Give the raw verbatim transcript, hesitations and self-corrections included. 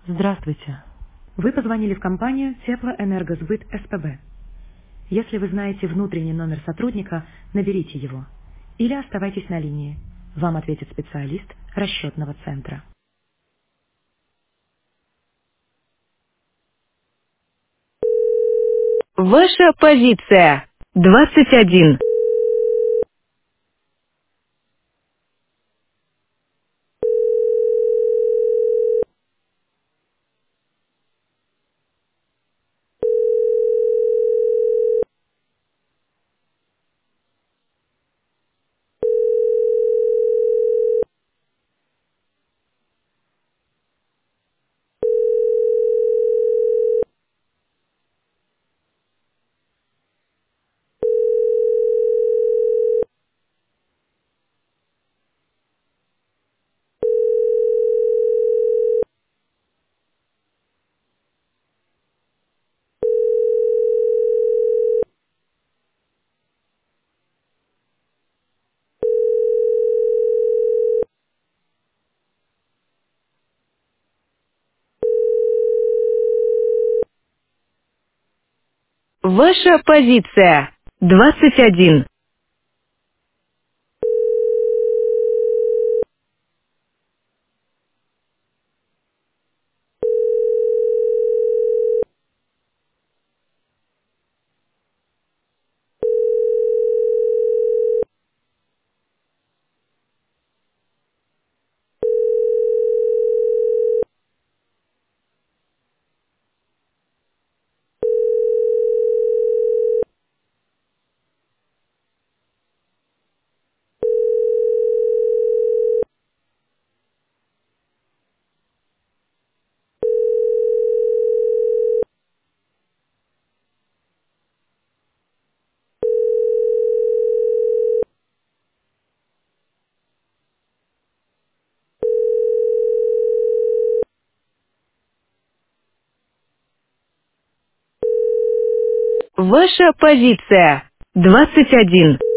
Здравствуйте. Вы позвонили в компанию Теплоэнергосбыт СПБ. Если вы знаете внутренний номер сотрудника, наберите его. Или оставайтесь на линии. Вам ответит специалист расчетного центра. Ваша позиция. двадцать один. Ваша позиция. двадцать один. Ваша позиция. двадцать один.